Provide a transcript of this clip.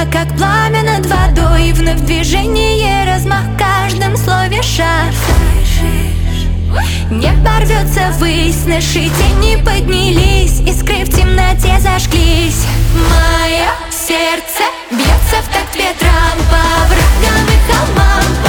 как пламя над водой. Вновь движение, размах в каждом слове шар. Небо рвется ввысь, наши тени поднялись, искры в темноте зажглись. Мое сердце бьется в такт ветрам по оврагам и холмам.